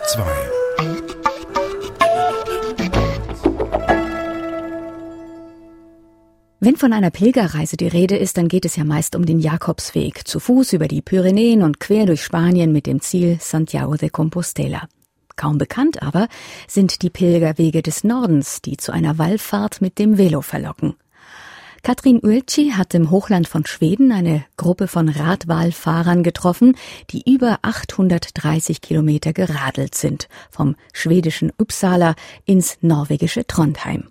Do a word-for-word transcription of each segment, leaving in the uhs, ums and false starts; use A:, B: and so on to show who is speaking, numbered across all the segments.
A: zwei.
B: Wenn von einer Pilgerreise die Rede ist, dann geht es ja meist um den Jakobsweg, zu Fuß über die Pyrenäen und quer durch Spanien mit dem Ziel Santiago de Compostela. Kaum bekannt aber sind die Pilgerwege des Nordens, die zu einer Wallfahrt mit dem Velo verlocken. Katrin Ueltschi hat im Hochland von Schweden eine Gruppe von Radwallfahrern getroffen, die über achthundertdreißig Kilometer geradelt sind, vom schwedischen Uppsala ins norwegische Trondheim.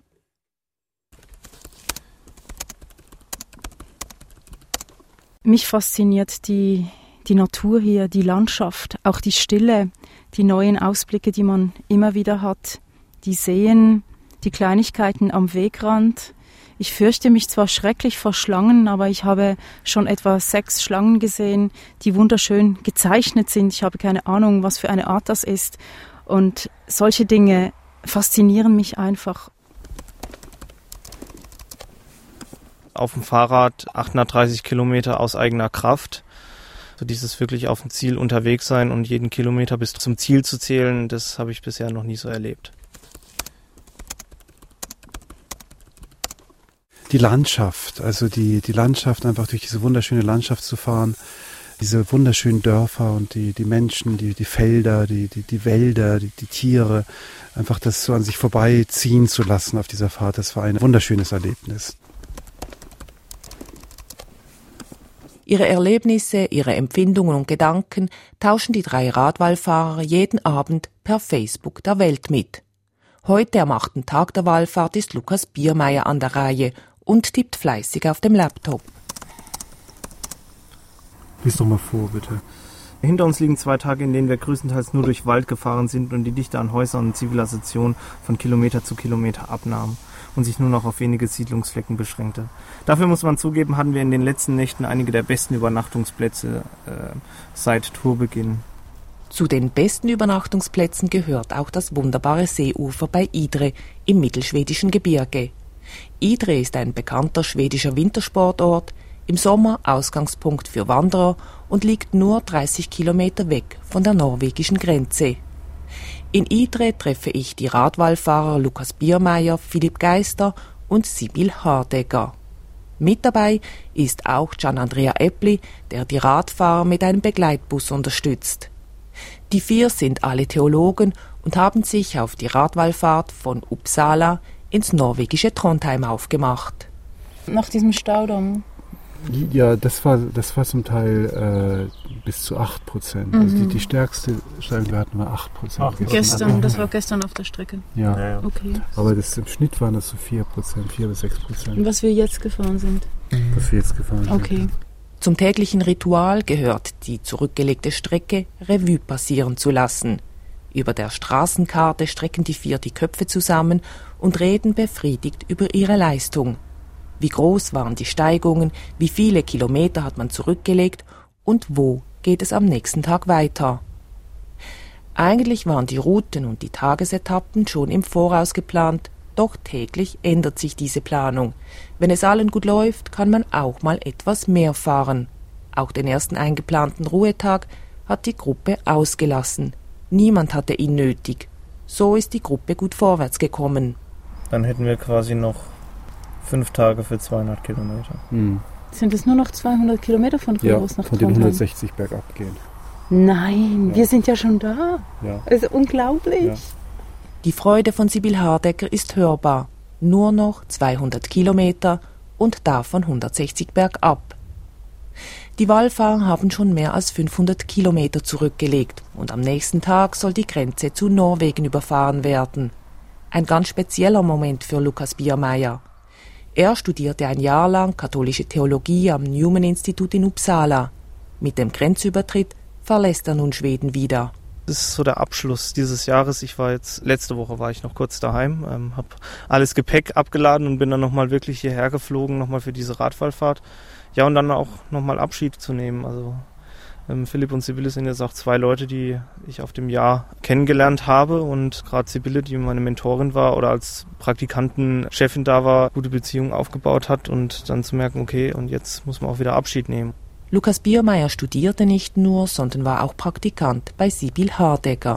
C: Mich fasziniert die, die Natur hier, die Landschaft, auch die Stille, die neuen Ausblicke, die man immer wieder hat, die Seen, die Kleinigkeiten am Wegrand. Ich fürchte mich zwar schrecklich vor Schlangen, aber ich habe schon etwa sechs Schlangen gesehen, die wunderschön gezeichnet sind. Ich habe keine Ahnung, was für eine Art das ist. Und solche Dinge faszinieren mich einfach.
D: Auf dem Fahrrad achthundertdreißig Kilometer aus eigener Kraft. So dieses wirklich auf dem Ziel unterwegs sein und jeden Kilometer bis zum Ziel zu zählen, das habe ich bisher noch nie so erlebt.
A: Die Landschaft, also die, die Landschaft, einfach durch diese wunderschöne Landschaft zu fahren, diese wunderschönen Dörfer und die, die Menschen, die, die Felder, die, die, die Wälder, die, die Tiere, einfach das so an sich vorbeiziehen zu lassen auf dieser Fahrt, das war ein wunderschönes Erlebnis.
E: Ihre Erlebnisse, ihre Empfindungen und Gedanken tauschen die drei Radwallfahrer jeden Abend per Facebook der Welt mit. Heute am achten Tag der Wallfahrt ist Lukas Biermeier an der Reihe und tippt fleißig auf dem Laptop.
A: Lies doch mal vor, bitte.
D: Hinter uns liegen zwei Tage, in denen wir größtenteils nur durch Wald gefahren sind und die Dichte an Häusern und Zivilisation von Kilometer zu Kilometer abnahm und sich nur noch auf wenige Siedlungsflecken beschränkte. Dafür muss man zugeben, hatten wir in den letzten Nächten einige der besten Übernachtungsplätze äh, seit Tourbeginn.
E: Zu den besten Übernachtungsplätzen gehört auch das wunderbare Seeufer bei Idre im mittelschwedischen Gebirge. Idre ist ein bekannter schwedischer Wintersportort, im Sommer Ausgangspunkt für Wanderer und liegt nur dreißig Kilometer weg von der norwegischen Grenze. In Idre treffe ich die Radwallfahrer Lukas Biermeier, Philipp Geister und Sibyl Hardegger. Mit dabei ist auch Gian Andrea Eppli, der die Radfahrer mit einem Begleitbus unterstützt. Die vier sind alle Theologen und haben sich auf die Radwallfahrt von Uppsala ins norwegische Trondheim aufgemacht.
C: Nach diesem Staudamm?
A: Ja, das war, das war zum Teil äh, bis zu acht Prozent. Mhm. Also die, die stärkste Steigung, wir hatten war acht Prozent.
C: Ach, gestern, das war gestern auf der Strecke.
A: Ja,
D: ja, ja.
C: Okay.
A: Aber das, im Schnitt waren das so vier Prozent, vier bis sechs Prozent.
C: Und was wir jetzt gefahren sind?
A: Was wir jetzt gefahren sind.
C: Okay.
E: Zum täglichen Ritual gehört, die zurückgelegte Strecke Revue passieren zu lassen. Über der Straßenkarte strecken die vier die Köpfe zusammen und reden befriedigt über ihre Leistung. Wie groß waren die Steigungen, wie viele Kilometer hat man zurückgelegt und wo geht es am nächsten Tag weiter? Eigentlich waren die Routen und die Tagesetappen schon im Voraus geplant, doch täglich ändert sich diese Planung. Wenn es allen gut läuft, kann man auch mal etwas mehr fahren. Auch den ersten eingeplanten Ruhetag hat die Gruppe ausgelassen. Niemand hatte ihn nötig. So ist die Gruppe gut vorwärts gekommen.
D: Dann hätten wir quasi noch fünf Tage für zweihundert Kilometer.
A: Hm.
C: Sind es nur noch zweihundert Kilometer von Rivers
A: ja,
C: nach
A: von den hundertsechzig bergab gehen.
C: Nein,
A: ja.
C: Wir sind ja schon da.
A: Ja.
C: Das ist unglaublich.
A: Ja.
E: Die Freude von Sibyl Hardegger ist hörbar. Nur noch zweihundert Kilometer und davon hundertsechzig bergab. Die Wallfahrer haben schon mehr als fünfhundert Kilometer zurückgelegt und am nächsten Tag soll die Grenze zu Norwegen überfahren werden. Ein ganz spezieller Moment für Lukas Biermeier. Er studierte ein Jahr lang katholische Theologie am Newman-Institut in Uppsala. Mit dem Grenzübertritt verlässt er nun Schweden wieder.
D: Das ist so der Abschluss dieses Jahres. Ich war jetzt, letzte Woche war ich noch kurz daheim, ähm, habe alles Gepäck abgeladen und bin dann nochmal wirklich hierher geflogen, nochmal für diese Radwallfahrt. Ja, und dann auch nochmal Abschied zu nehmen. Also ähm, Philipp und Sibylle sind jetzt auch zwei Leute, die ich auf dem Jahr kennengelernt habe. Und gerade Sibylle, die meine Mentorin war oder als Praktikantenchefin da war, gute Beziehungen aufgebaut hat und dann zu merken, okay, und jetzt muss man auch wieder Abschied nehmen.
E: Lukas Biermeier studierte nicht nur, sondern war auch Praktikant bei Sibyl Hardegger.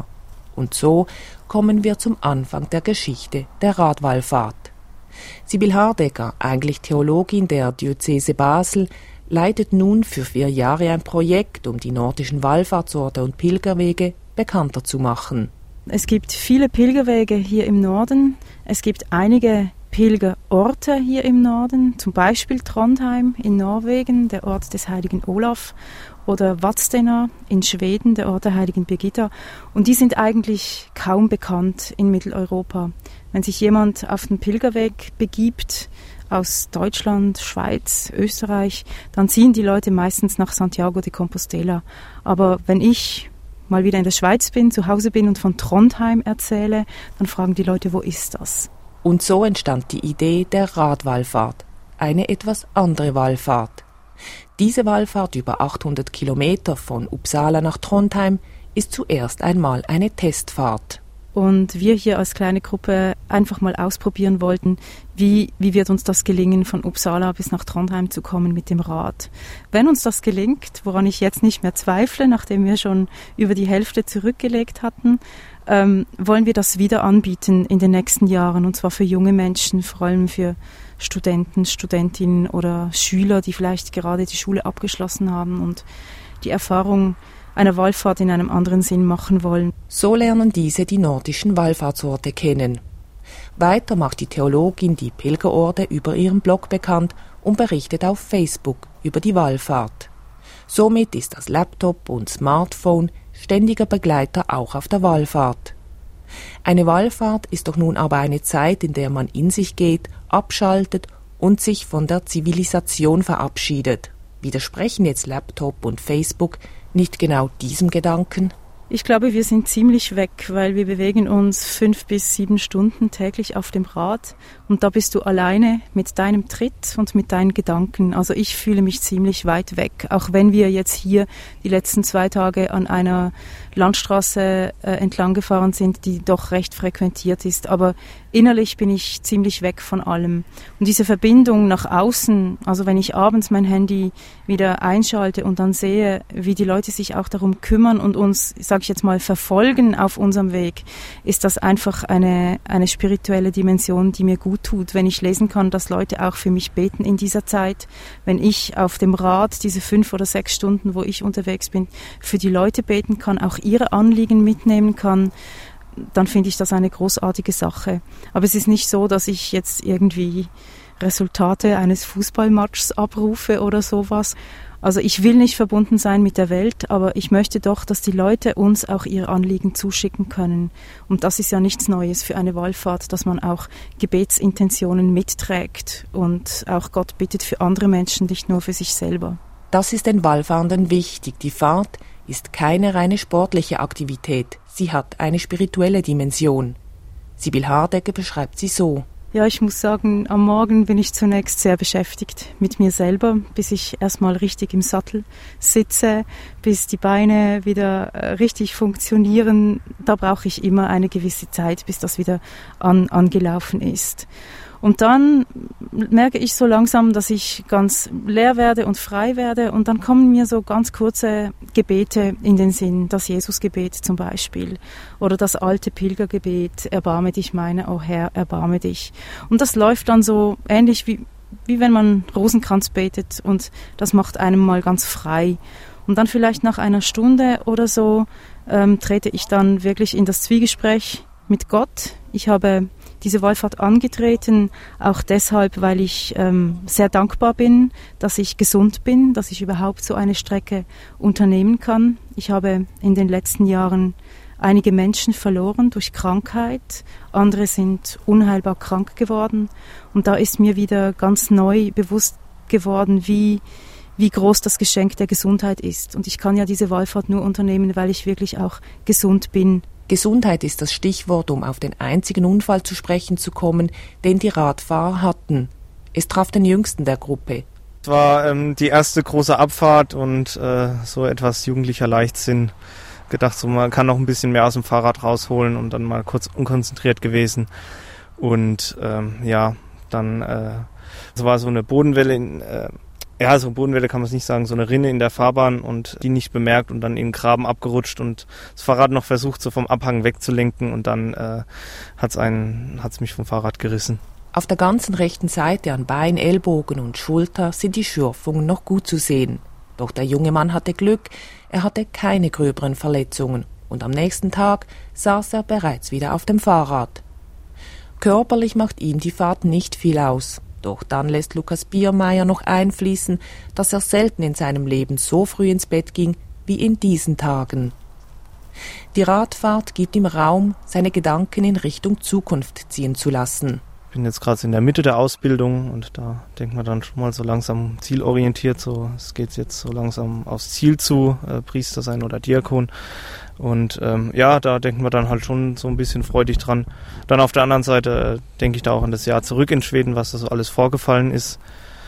E: Und so kommen wir zum Anfang der Geschichte der Radwallfahrt. Sibyl Hardegger, eigentlich Theologin der Diözese Basel, leitet nun für vier Jahre ein Projekt, um die nordischen Wallfahrtsorte und Pilgerwege bekannter zu machen.
C: Es gibt viele Pilgerwege hier im Norden. Es gibt einige Pilgerorte hier im Norden, zum Beispiel Trondheim in Norwegen, der Ort des heiligen Olaf, oder Vadstena in Schweden, der Ort der heiligen Birgitta. Und die sind eigentlich kaum bekannt in Mitteleuropa. Wenn sich jemand auf den Pilgerweg begibt, aus Deutschland, Schweiz, Österreich, dann ziehen die Leute meistens nach Santiago de Compostela. Aber wenn ich mal wieder in der Schweiz bin, zu Hause bin und von Trondheim erzähle, dann fragen die Leute, wo ist das?
E: Und so entstand die Idee der Radwallfahrt, eine etwas andere Wallfahrt. Diese Wallfahrt über achthundert Kilometer von Uppsala nach Trondheim ist zuerst einmal eine Testfahrt.
C: Und wir hier als kleine Gruppe einfach mal ausprobieren wollten, wie, wie wird uns das gelingen, von Uppsala bis nach Trondheim zu kommen mit dem Rad. Wenn uns das gelingt, woran ich jetzt nicht mehr zweifle, nachdem wir schon über die Hälfte zurückgelegt hatten, ähm, wollen wir das wieder anbieten in den nächsten Jahren, und zwar für junge Menschen, vor allem für Studenten, Studentinnen oder Schüler, die vielleicht gerade die Schule abgeschlossen haben und die Erfahrung einer Wallfahrt in einem anderen Sinn machen wollen.
E: So lernen diese die nordischen Wallfahrtsorte kennen. Weiter macht die Theologin die Pilgerorte über ihren Blog bekannt und berichtet auf Facebook über die Wallfahrt. Somit ist das Laptop und Smartphone ständiger Begleiter auch auf der Wallfahrt. Eine Wallfahrt ist doch nun aber eine Zeit, in der man in sich geht, abschaltet und sich von der Zivilisation verabschiedet. Widersprechen jetzt Laptop und Facebook nicht genau diesem Gedanken?
C: Ich glaube, wir sind ziemlich weg, weil wir bewegen uns fünf bis sieben Stunden täglich auf dem Rad und da bist du alleine mit deinem Tritt und mit deinen Gedanken. Also ich fühle mich ziemlich weit weg, auch wenn wir jetzt hier die letzten zwei Tage an einer Landstraße äh, entlang gefahren sind, die doch recht frequentiert ist. Aber innerlich bin ich ziemlich weg von allem. Und diese Verbindung nach außen, also wenn ich abends mein Handy wieder einschalte und dann sehe, wie die Leute sich auch darum kümmern und uns, sage ich jetzt mal, verfolgen auf unserem Weg, ist das einfach eine, eine spirituelle Dimension, die mir gut tut, wenn ich lesen kann, dass Leute auch für mich beten in dieser Zeit, wenn ich auf dem Rad diese fünf oder sechs Stunden, wo ich unterwegs bin, für die Leute beten kann, auch ihre Anliegen mitnehmen kann, dann finde ich das eine großartige Sache. Aber es ist nicht so, dass ich jetzt irgendwie Resultate eines Fußballmatchs abrufe oder sowas. Also ich will nicht verbunden sein mit der Welt, aber ich möchte doch, dass die Leute uns auch ihre Anliegen zuschicken können. Und das ist ja nichts Neues für eine Wallfahrt, dass man auch Gebetsintentionen mitträgt und auch Gott bittet für andere Menschen, nicht nur für sich selber.
E: Das ist den Wallfahrenden wichtig. Die Fahrt ist keine reine sportliche Aktivität. Sie hat eine spirituelle Dimension. Sibyl Hardegger beschreibt sie so.
C: Ja, ich muss sagen, am Morgen bin ich zunächst sehr beschäftigt mit mir selber, bis ich erstmal richtig im Sattel sitze, bis die Beine wieder richtig funktionieren. Da brauche ich immer eine gewisse Zeit, bis das wieder an, angelaufen ist. Und dann merke ich so langsam, dass ich ganz leer werde und frei werde. Und dann kommen mir so ganz kurze Gebete in den Sinn. Das Jesusgebet zum Beispiel. Oder das alte Pilgergebet, erbarme dich meiner, o Herr, erbarme dich. Und das läuft dann so ähnlich wie, wie wenn man Rosenkranz betet. Und das macht einem mal ganz frei. Und dann vielleicht nach einer Stunde oder so ähm, trete ich dann wirklich in das Zwiegespräch mit Gott. Ich habe diese Wallfahrt angetreten, auch deshalb, weil ich ähm, sehr dankbar bin, dass ich gesund bin, dass ich überhaupt so eine Strecke unternehmen kann. Ich habe in den letzten Jahren einige Menschen verloren durch Krankheit, andere sind unheilbar krank geworden und da ist mir wieder ganz neu bewusst geworden, wie wie groß das Geschenk der Gesundheit ist. Und ich kann ja diese Wallfahrt nur unternehmen, weil ich wirklich auch gesund bin.
E: Gesundheit ist das Stichwort, um auf den einzigen Unfall zu sprechen zu kommen, den die Radfahrer hatten. Es traf den jüngsten der Gruppe.
D: Es war ähm, die erste große Abfahrt und äh, so etwas jugendlicher Leichtsinn. Gedacht, so man kann noch ein bisschen mehr aus dem Fahrrad rausholen und dann mal kurz unkonzentriert gewesen. Und ähm, ja, dann äh, es war so eine Bodenwelle in, äh, Ja, so Bodenwelle kann man es nicht sagen, so eine Rinne in der Fahrbahn und die nicht bemerkt und dann in den Graben abgerutscht und das Fahrrad noch versucht, so vom Abhang wegzulenken und dann äh, hat's einen, hat's mich vom Fahrrad gerissen.
E: Auf der ganzen rechten Seite an Bein, Ellbogen und Schulter sind die Schürfungen noch gut zu sehen. Doch der junge Mann hatte Glück, er hatte keine gröberen Verletzungen und am nächsten Tag saß er bereits wieder auf dem Fahrrad. Körperlich macht ihm die Fahrt nicht viel aus. Doch dann lässt Lukas Biermeier noch einfließen, dass er selten in seinem Leben so früh ins Bett ging wie in diesen Tagen. Die Radfahrt gibt ihm Raum, seine Gedanken in Richtung Zukunft ziehen zu lassen.
D: Ich bin jetzt gerade in der Mitte der Ausbildung und da denkt man dann schon mal so langsam zielorientiert, so es geht jetzt so langsam aufs Ziel zu, äh, Priester sein oder Diakon. Und ähm, ja, da denken wir dann halt schon so ein bisschen freudig dran. Dann auf der anderen Seite äh, denke ich da auch an das Jahr zurück in Schweden, was da so alles vorgefallen ist.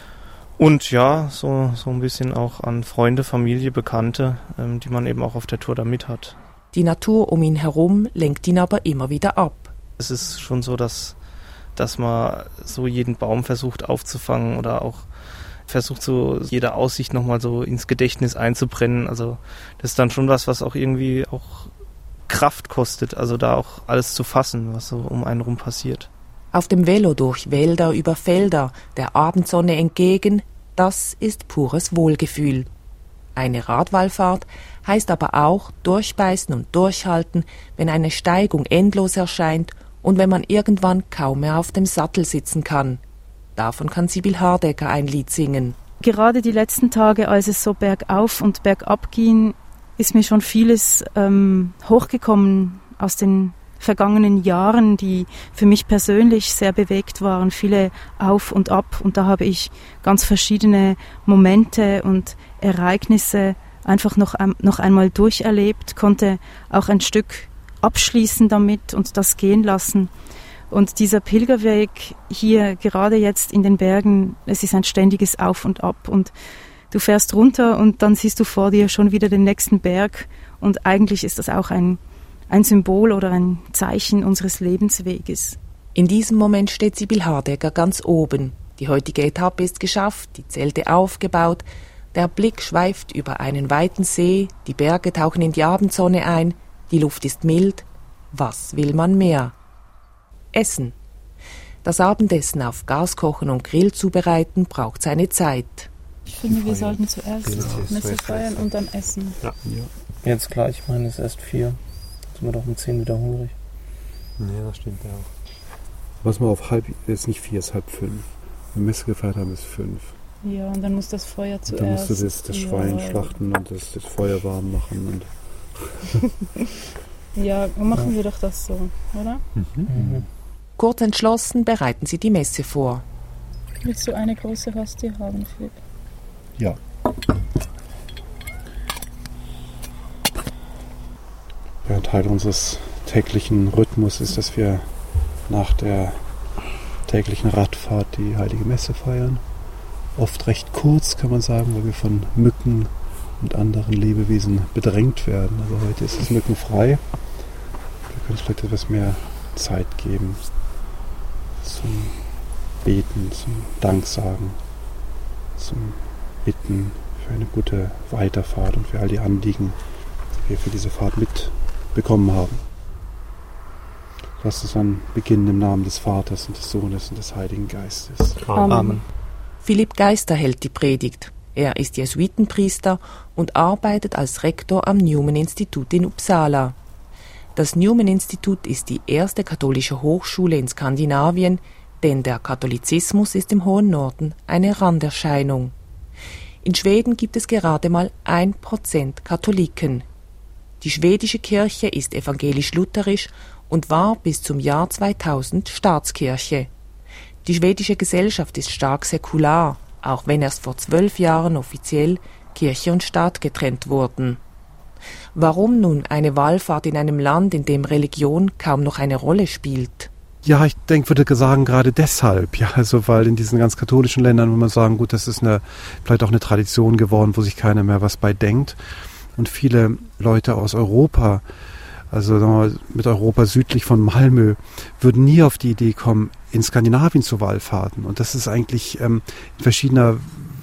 D: Und ja, so, so ein bisschen auch an Freunde, Familie, Bekannte, ähm, die man eben auch auf der Tour da mit hat.
E: Die Natur um ihn herum lenkt ihn aber immer wieder ab.
D: Es ist schon so, dass, dass man so jeden Baum versucht aufzufangen oder auch versucht, so jede Aussicht nochmal so ins Gedächtnis einzubrennen. Also das ist dann schon was, was auch irgendwie auch Kraft kostet, also da auch alles zu fassen, was so um einen rum passiert.
E: Auf dem Velo durch Wälder über Felder, der Abendsonne entgegen, das ist pures Wohlgefühl. Eine Radwallfahrt heißt aber auch durchbeißen und durchhalten, wenn eine Steigung endlos erscheint und wenn man irgendwann kaum mehr auf dem Sattel sitzen kann. Davon kann Sibyl Hardecker ein Lied singen.
C: Gerade die letzten Tage, als es so bergauf und bergab ging, ist mir schon vieles ähm, hochgekommen aus den vergangenen Jahren, die für mich persönlich sehr bewegt waren, viele auf und ab. Und da habe ich ganz verschiedene Momente und Ereignisse einfach noch, noch einmal durcherlebt, konnte auch ein Stück abschließen damit und das gehen lassen. Und dieser Pilgerweg hier, gerade jetzt in den Bergen, es ist ein ständiges Auf und Ab. Und du fährst runter und dann siehst du vor dir schon wieder den nächsten Berg. Und eigentlich ist das auch ein, ein Symbol oder ein Zeichen unseres Lebensweges.
E: In diesem Moment steht Sibyl Hardecker ganz oben. Die heutige Etappe ist geschafft, die Zelte aufgebaut. Der Blick schweift über einen weiten See, die Berge tauchen in die Abendsonne ein, die Luft ist mild. Was will man mehr? Essen. Das Abendessen auf Gas kochen und Grill zubereiten braucht seine Zeit.
C: Ich finde, wir sollten zuerst Messe feiern und dann essen.
D: Ja. Ja. Jetzt gleich, ich meine, es ist erst vier. Sind wir doch um zehn wieder hungrig.
A: Nee, das stimmt ja auch. Was wir auf halb, ist nicht vier, ist halb fünf. Wenn wir Messe gefeiert haben, ist fünf.
C: Ja, und dann muss das Feuer zuerst.
A: Und dann musst du das, das Schwein ja. schlachten und das, das Feuer warm machen. Und
C: ja, machen wir doch das so, oder?
A: Mhm. Mhm.
E: Kurz entschlossen bereiten sie die Messe vor.
C: Willst du eine große Hostie haben, Philipp?
A: Ja. Ja, Teil unseres täglichen Rhythmus ist, dass wir nach der täglichen Radfahrt die Heilige Messe feiern. Oft recht kurz, kann man sagen, weil wir von Mücken und anderen Lebewesen bedrängt werden. Also heute ist es mückenfrei. Wir können uns vielleicht etwas mehr Zeit geben zum Beten, zum Danksagen, zum Bitten für eine gute Weiterfahrt und für all die Anliegen, die wir für diese Fahrt mitbekommen haben. Lasst uns dann beginnen im Namen des Vaters und des Sohnes und des Heiligen Geistes.
D: Amen. Amen.
E: Philipp Geister hält die Predigt. Er ist Jesuitenpriester und arbeitet als Rektor am Newman-Institut in Uppsala. Das Newman-Institut ist die erste katholische Hochschule in Skandinavien, denn der Katholizismus ist im hohen Norden eine Randerscheinung. In Schweden gibt es gerade mal ein Prozent Katholiken. Die schwedische Kirche ist evangelisch-lutherisch und war bis zum Jahr zweitausend Staatskirche. Die schwedische Gesellschaft ist stark säkular, auch wenn erst vor zwölf Jahren offiziell Kirche und Staat getrennt wurden. Warum nun eine Wallfahrt in einem Land, in dem Religion kaum noch eine Rolle spielt?
A: Ja, ich denke, würde sagen, gerade deshalb, ja, also weil in diesen ganz katholischen Ländern, wo man sagen, gut, das ist eine, vielleicht auch eine Tradition geworden, wo sich keiner mehr was bei denkt. Und viele Leute aus Europa, also sagen wir mal, mit Europa südlich von Malmö, würden nie auf die Idee kommen, in Skandinavien zu Wallfahrten. Und das ist eigentlich ähm, in verschiedener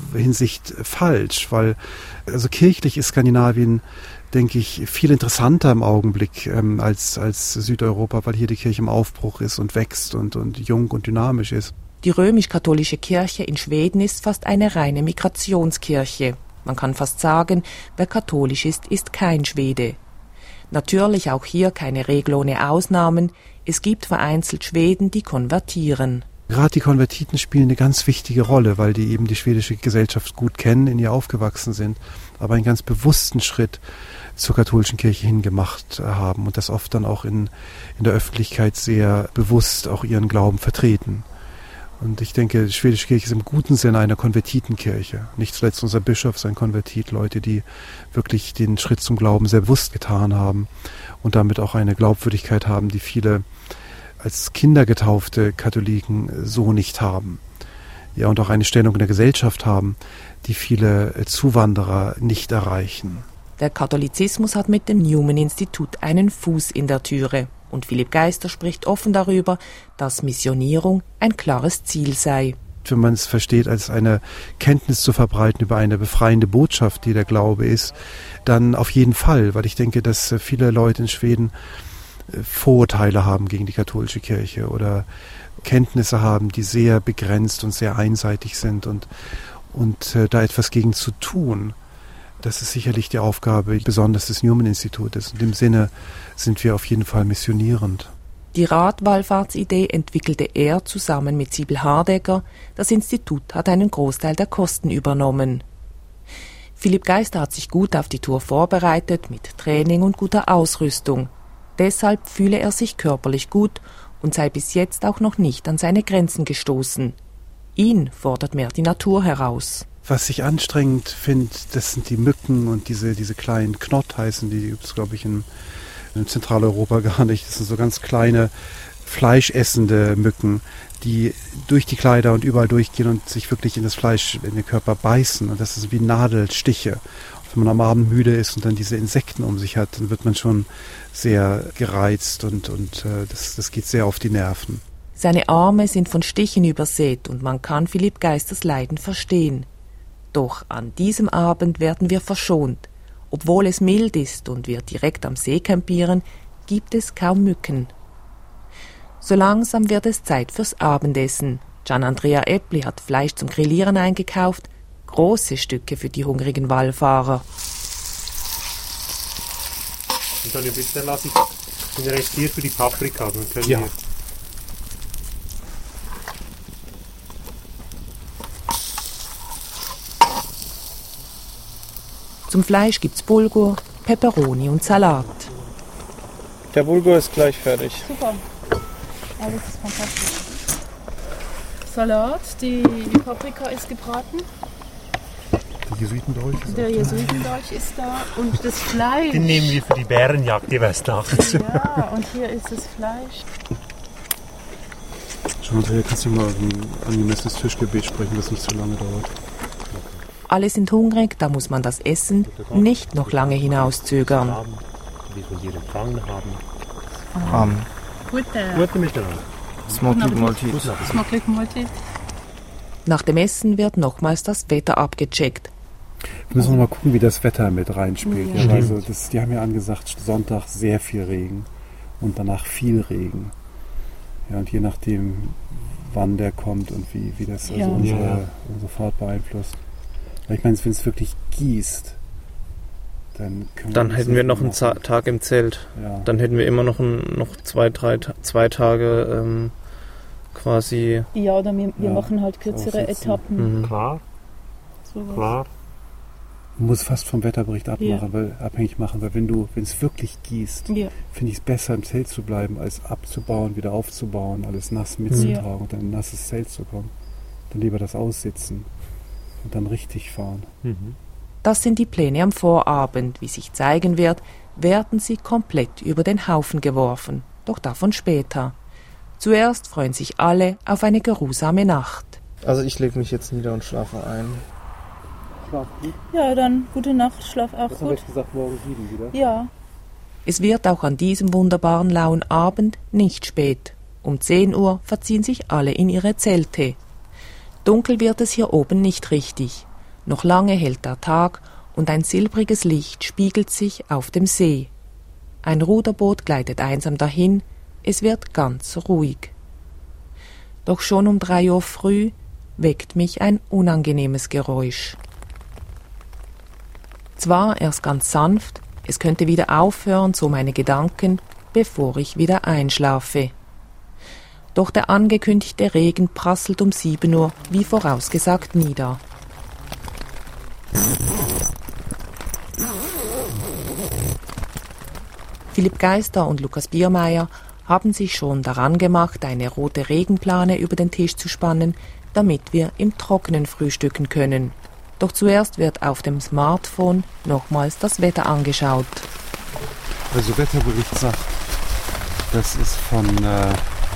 A: Hinsicht falsch, weil also kirchlich ist Skandinavien, denke ich, viel interessanter im Augenblick ähm, als, als Südeuropa, weil hier die Kirche im Aufbruch ist und wächst und, und jung und dynamisch ist.
E: Die römisch-katholische Kirche in Schweden ist fast eine reine Migrationskirche. Man kann fast sagen, wer katholisch ist, ist kein Schwede. Natürlich auch hier keine Regel ohne Ausnahmen. Es gibt vereinzelt Schweden, die konvertieren.
A: Gerade die Konvertiten spielen eine ganz wichtige Rolle, weil die eben die schwedische Gesellschaft gut kennen, in ihr aufgewachsen sind, aber einen ganz bewussten Schritt zur katholischen Kirche hingemacht haben und das oft dann auch in, in der Öffentlichkeit sehr bewusst auch ihren Glauben vertreten. Und ich denke, die schwedische Kirche ist im guten Sinne eine Konvertitenkirche. Nicht zuletzt unser Bischof ist ein Konvertit, Leute, die wirklich den Schritt zum Glauben sehr bewusst getan haben und damit auch eine Glaubwürdigkeit haben, die viele als Kinder getaufte Katholiken so nicht haben. Ja, und auch eine Stellung in der Gesellschaft haben, die viele Zuwanderer nicht erreichen.
E: Der Katholizismus hat mit dem Newman-Institut einen Fuß in der Türe. Und Philipp Geister spricht offen darüber, dass Missionierung ein klares Ziel sei.
A: Wenn man es versteht, als eine Kenntnis zu verbreiten über eine befreiende Botschaft, die der Glaube ist, dann auf jeden Fall, weil ich denke, dass viele Leute in Schweden Vorurteile haben gegen die katholische Kirche oder Kenntnisse haben, die sehr begrenzt und sehr einseitig sind und, und äh, da etwas gegen zu tun. Das ist sicherlich die Aufgabe, besonders des Newman-Institutes. In dem Sinne sind wir auf jeden Fall missionierend.
E: Die Radwallfahrtsidee entwickelte er zusammen mit Sibyl Hardegger. Das Institut hat einen Großteil der Kosten übernommen. Philipp Geister hat sich gut auf die Tour vorbereitet, mit Training und guter Ausrüstung. Deshalb fühle er sich körperlich gut und sei bis jetzt auch noch nicht an seine Grenzen gestoßen. Ihn fordert mehr die Natur heraus.
A: Was ich anstrengend finde, das sind die Mücken und diese, diese kleinen Knott heißen, die gibt es, glaube ich, in, in Zentraleuropa gar nicht. Das sind so ganz kleine, fleischessende Mücken, die durch die Kleider und überall durchgehen und sich wirklich in das Fleisch, in den Körper beißen. Und das ist wie Nadelstiche. Und wenn man am Abend müde ist und dann diese Insekten um sich hat, dann wird man schon sehr gereizt und, und äh, das, das geht sehr auf die Nerven.
E: Seine Arme sind von Stichen übersät und man kann Philipp Geisters Leiden verstehen. Doch an diesem Abend werden wir verschont. Obwohl es mild ist und wir direkt am See campieren, gibt es kaum Mücken. So langsam wird es Zeit fürs Abendessen. Gian Andrea Eppli hat Fleisch zum Grillieren eingekauft, große Stücke für die hungrigen Wallfahrer.
F: Und dann bitte lasse ich den Rest hier für die Paprika. Dann können
A: ja.
F: wir
E: Zum Fleisch gibt's Bulgur, Peperoni und Salat.
D: Der Bulgur ist gleich fertig.
C: Super. Alles ist fantastisch. Salat, die, die Paprika ist gebraten.
A: Der Jesuitendolch ist
C: Der Jesuitendolch ist da und das Fleisch.
F: Den nehmen wir für die Bärenjagd, die Westnachts.
C: Ja, und hier ist das Fleisch.
A: Schon mal, kannst du mal ein angemessenes Tischgebet sprechen, das nicht so lange dauert.
E: Alle sind hungrig, da muss man das Essen nicht noch lange hinauszögern.
F: Wie wir hier empfangen haben.
D: Amen.
C: Gute.
F: Gute miteinander.
D: Smaklig Måltid.
C: Smaklig Måltid.
E: Nach dem Essen wird nochmals das Wetter abgecheckt.
A: Wir müssen noch mal gucken, wie das Wetter mit reinspielt.
C: Ja.
A: Ja, also das, die haben ja angesagt, Sonntag sehr viel Regen und danach viel Regen. Ja, und je nachdem, wann der kommt und wie, wie das also
C: Ja.
A: unsere,
F: Ja.
A: unsere Fahrt beeinflusst. Weil ich meine, wenn es wirklich gießt, dann können wir
D: Dann
A: nicht
D: hätten
A: so
D: wir
A: viel
D: noch einen
A: machen.
D: Za- Tag im Zelt.
A: Ja.
D: Dann hätten wir immer noch, ein, noch zwei, drei, Ta- zwei Tage ähm, quasi.
C: Ja, oder wir, wir
A: Ja,
C: machen halt kürzere
A: aussitzen.
C: Etappen.
D: Mhm.
F: Klar,
C: Sowas.
F: klar.
A: Man muss fast vom Wetterbericht abmachen,
C: Ja.
A: weil, abhängig machen, weil wenn du, wenn es wirklich gießt,
C: Ja.
A: finde ich es besser im Zelt zu bleiben, als abzubauen, wieder aufzubauen, alles nass mitzutragen und dann in ein nasses Zelt zu kommen. Dann lieber das aussitzen und dann richtig fahren.
F: Mhm.
E: Das sind die Pläne am Vorabend. Wie sich zeigen wird, werden sie komplett über den Haufen geworfen. Doch davon später. Zuerst freuen sich alle auf eine geruhsame Nacht.
D: Also ich lege mich jetzt nieder und schlafe ein.
A: Schlaf gut.
C: Ja, dann gute Nacht, schlaf auch
A: Was haben wir
C: gut.
A: jetzt gesagt, morgen sieben wieder?
C: Ja.
E: Es wird auch an diesem wunderbaren lauen Abend nicht spät. Um zehn Uhr verziehen sich alle in ihre Zelte. Dunkel wird es hier oben nicht richtig. Noch lange hält der Tag und ein silbriges Licht spiegelt sich auf dem See. Ein Ruderboot gleitet einsam dahin, es wird ganz ruhig. Doch schon um drei Uhr früh weckt mich ein unangenehmes Geräusch. Zwar erst ganz sanft, es könnte wieder aufhören, so meine Gedanken, bevor ich wieder einschlafe. Doch der angekündigte Regen prasselt um sieben Uhr wie vorausgesagt nieder. Philipp Geister und Lukas Biermeier haben sich schon daran gemacht, eine rote Regenplane über den Tisch zu spannen, damit wir im Trockenen frühstücken können. Doch zuerst wird auf dem Smartphone nochmals das Wetter angeschaut.
A: Also Wetterbericht sagt, das ist von, äh,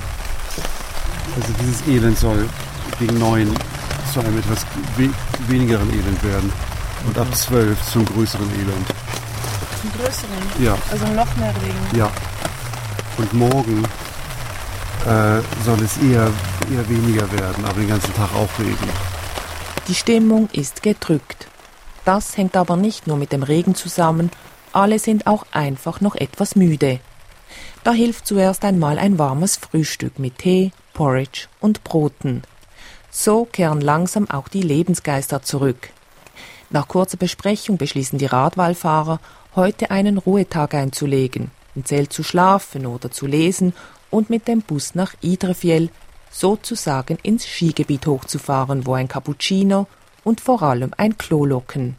A: also dieses Elend soll gegen neun zu einem etwas we- wenigeren Elend werden und ab zwölf zum größeren Elend.
C: Zum größeren?
A: Ja.
C: Also noch mehr Regen?
A: Ja. Und morgen äh, soll es eher, eher weniger werden, aber den ganzen Tag auch Regen.
E: Die Stimmung ist gedrückt. Das hängt aber nicht nur mit dem Regen zusammen, alle sind auch einfach noch etwas müde. Da hilft zuerst einmal ein warmes Frühstück mit Tee, Porridge und Broten. So kehren langsam auch die Lebensgeister zurück. Nach kurzer Besprechung beschließen die Radwallfahrer, heute einen Ruhetag einzulegen, im Zelt zu schlafen oder zu lesen und mit dem Bus nach Idrefjell, sozusagen ins Skigebiet hochzufahren, wo ein Cappuccino und vor allem ein Klo locken.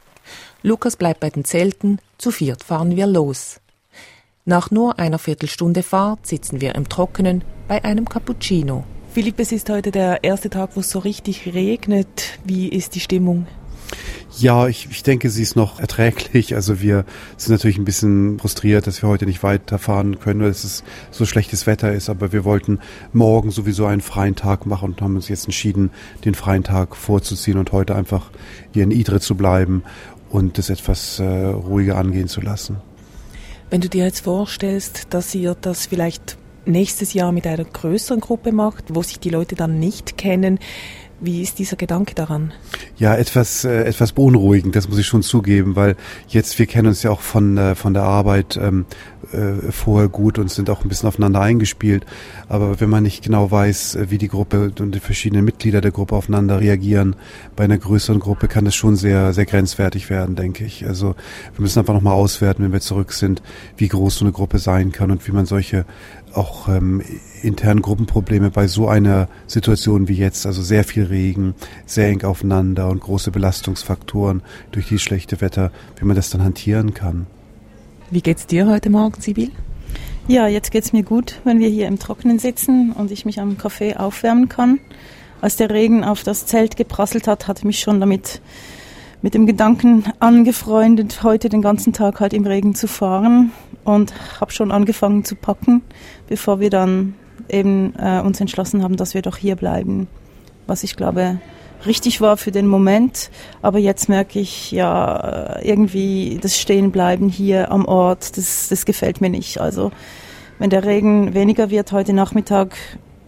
E: Lukas bleibt bei den Zelten, zu viert fahren wir los. Nach nur einer Viertelstunde Fahrt sitzen wir im Trockenen bei einem Cappuccino.
G: Philipp, es ist heute der erste Tag, wo es so richtig regnet. Wie ist die Stimmung?
A: Ja, ich, ich denke, sie ist noch erträglich. Also wir sind natürlich ein bisschen frustriert, dass wir heute nicht weiterfahren können, weil es so schlechtes Wetter ist. Aber wir wollten morgen sowieso einen freien Tag machen und haben uns jetzt entschieden, den freien Tag vorzuziehen und heute einfach hier in Idre zu bleiben und es etwas äh, ruhiger angehen zu lassen.
G: Wenn du dir jetzt vorstellst, dass ihr das vielleicht nächstes Jahr mit einer größeren Gruppe macht, wo sich die Leute dann nicht kennen, wie ist dieser Gedanke daran?
A: Ja, etwas äh, etwas beunruhigend, das muss ich schon zugeben, weil jetzt, wir kennen uns ja auch von äh, von der Arbeit ähm, äh, vorher gut und sind auch ein bisschen aufeinander eingespielt, aber wenn man nicht genau weiß, wie die Gruppe und die verschiedenen Mitglieder der Gruppe aufeinander reagieren, bei einer größeren Gruppe kann das schon sehr sehr grenzwertig werden, denke ich. Also wir müssen einfach nochmal auswerten, wenn wir zurück sind, wie groß so eine Gruppe sein kann und wie man solche auch ähm, internen Gruppenprobleme bei so einer Situation wie jetzt, also sehr viel Regen, sehr eng aufeinander und große Belastungsfaktoren durch dieses schlechte Wetter, wie man das dann hantieren kann.
G: Wie geht's dir heute Morgen, Sibyl?
C: Ja, jetzt geht's mir gut, wenn wir hier im Trockenen sitzen und ich mich am Café aufwärmen kann. Als der Regen auf das Zelt geprasselt hat, hatte ich mich schon damit mit dem Gedanken angefreundet, heute den ganzen Tag halt im Regen zu fahren und habe schon angefangen zu packen, bevor wir dann eben äh, uns entschlossen haben, dass wir doch hier bleiben, was ich glaube richtig war für den Moment, aber jetzt merke ich ja irgendwie das Stehenbleiben hier am Ort, das, das gefällt mir nicht. Also wenn der Regen weniger wird heute Nachmittag,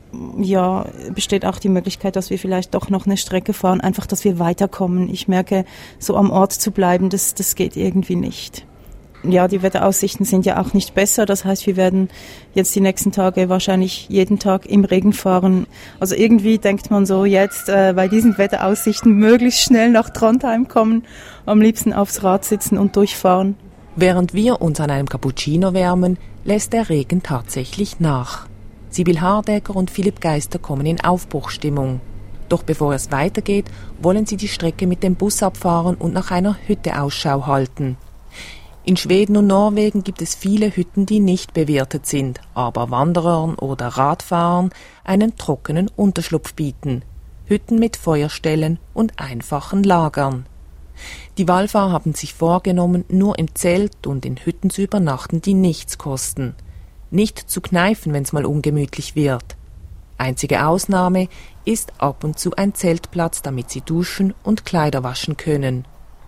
C: ja, besteht auch die Möglichkeit, dass wir vielleicht doch noch eine Strecke fahren, einfach, dass wir weiterkommen. Ich merke, so am Ort zu bleiben, das, das geht irgendwie nicht. Ja, die Wetteraussichten sind ja auch nicht besser. Das heißt, wir werden jetzt die nächsten Tage wahrscheinlich jeden Tag im Regen fahren. Also irgendwie denkt man so, jetzt äh, bei diesen Wetteraussichten möglichst schnell nach Trondheim kommen, am liebsten aufs Rad sitzen und durchfahren.
E: Während wir uns an einem Cappuccino wärmen, lässt der Regen tatsächlich nach. Sibyl Hardegger und Philipp Geister kommen in Aufbruchstimmung. Doch bevor es weitergeht, wollen sie die Strecke mit dem Bus abfahren und nach einer Hütte Ausschau halten. In Schweden und Norwegen gibt es viele Hütten, die nicht bewirtet sind, aber Wanderern oder Radfahrern einen trockenen Unterschlupf bieten. Hütten mit Feuerstellen und einfachen Lagern. Die Wallfahrer haben sich vorgenommen, nur im Zelt und in Hütten zu übernachten, die nichts kosten. Nicht zu kneifen, wenn es mal ungemütlich wird. Einzige Ausnahme ist ab und zu ein Zeltplatz, damit sie duschen und Kleider waschen können.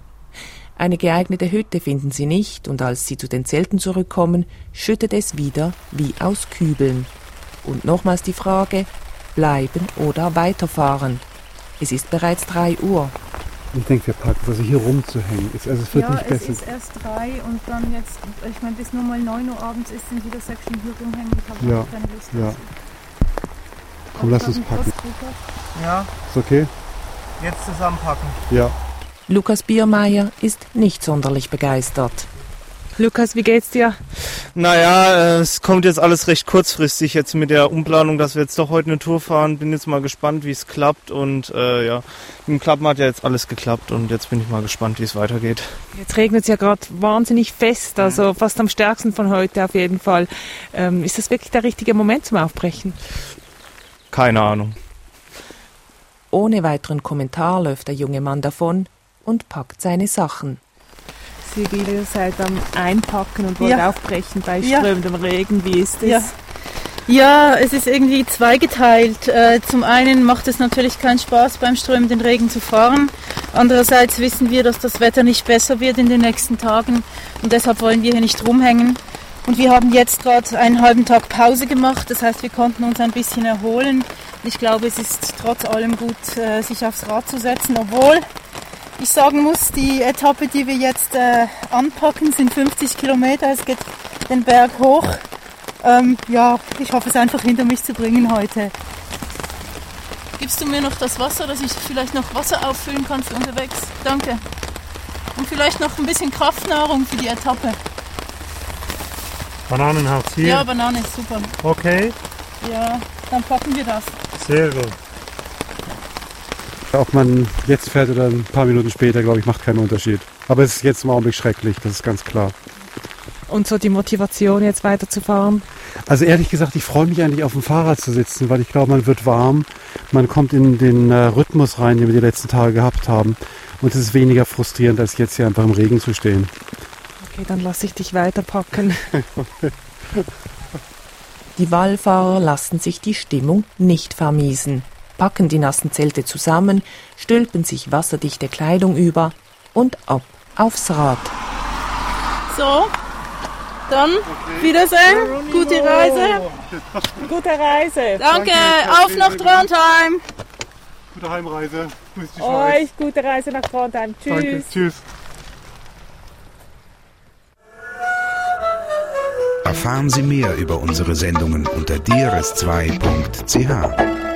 E: Eine geeignete Hütte finden sie nicht und als sie zu den Zelten zurückkommen, schüttet es wieder wie aus Kübeln. Und nochmals die Frage, bleiben oder weiterfahren? Es ist bereits drei Uhr.
A: Ich denke, wir packen es. Also hier rumzuhängen. Ist, also es wird
C: ja,
A: nicht besser.
C: Ja, es ist erst drei und dann jetzt, ich meine, bis nur mal neun Uhr abends ist, sind wieder sechs Stunden hier rumhängen. Ich habe
A: ja.
C: keine Lust.
A: Ja. Komm, lass uns packen.
D: Ja.
A: Ist okay?
D: Jetzt zusammenpacken.
A: Ja.
E: Lukas Biermeier ist nicht sonderlich begeistert.
G: Lukas, wie geht's dir?
D: Naja, es kommt jetzt alles recht kurzfristig jetzt mit der Umplanung, dass wir jetzt doch heute eine Tour fahren. Bin jetzt mal gespannt, wie es klappt und äh, ja, im Klappen hat ja jetzt alles geklappt und jetzt bin ich mal gespannt, wie es weitergeht.
G: Jetzt regnet es ja gerade wahnsinnig fest, also fast am stärksten von heute auf jeden Fall. Ähm, ist das wirklich der richtige Moment zum Aufbrechen?
D: Keine Ahnung.
E: Ohne weiteren Kommentar läuft der junge Mann davon und packt seine Sachen.
G: Sibylle, ihr seid am Einpacken und wollt
C: ja.
G: aufbrechen bei
C: ja.
G: strömendem Regen. Wie ist das?
C: Ja. ja, es ist irgendwie zweigeteilt. Äh, zum einen macht es natürlich keinen Spaß, beim strömenden Regen zu fahren. Andererseits wissen wir, dass das Wetter nicht besser wird in den nächsten Tagen. Und deshalb wollen wir hier nicht rumhängen. Und wir haben jetzt gerade einen halben Tag Pause gemacht. Das heißt, wir konnten uns ein bisschen erholen. Ich glaube, es ist trotz allem gut, äh, sich aufs Rad zu setzen, obwohl ich sagen muss, die Etappe, die wir jetzt äh, anpacken, sind fünfzig Kilometer. Es geht den Berg hoch. Ähm, ja, ich hoffe es einfach hinter mich zu bringen heute. Gibst du mir noch das Wasser, dass ich vielleicht noch Wasser auffüllen kann für unterwegs? Danke. Und vielleicht noch ein bisschen Kraftnahrung für die Etappe.
F: Bananen habt ihr?
C: Ja, Banane ist super.
F: Okay.
C: Ja, dann packen wir das.
F: Sehr gut.
A: Ob man jetzt fährt oder ein paar Minuten später, glaube ich, macht keinen Unterschied. Aber es ist jetzt im Augenblick schrecklich, das ist ganz klar.
G: Und so die Motivation, jetzt weiterzufahren?
A: Also ehrlich gesagt, ich freue mich eigentlich auf dem Fahrrad zu sitzen, weil ich glaube, man wird warm, man kommt in den äh, Rhythmus rein, den wir die letzten Tage gehabt haben. Und es ist weniger frustrierend, als jetzt hier einfach im Regen zu stehen.
G: Okay, dann lasse ich dich weiterpacken.
E: Die Wallfahrer lassen sich die Stimmung nicht vermiesen, packen die nassen Zelte zusammen, stülpen sich wasserdichte Kleidung über und ab aufs Rad.
C: So, dann okay. Wiedersehen, gute Reise.
G: Gute Reise.
C: Danke, Danke. Auf nach Trondheim.
A: Gute Heimreise.
G: Euch gute Reise nach Trondheim. Tschüss.
A: Danke. Tschüss.
H: Erfahren Sie mehr über unsere Sendungen unter d r s zwei punkt c h.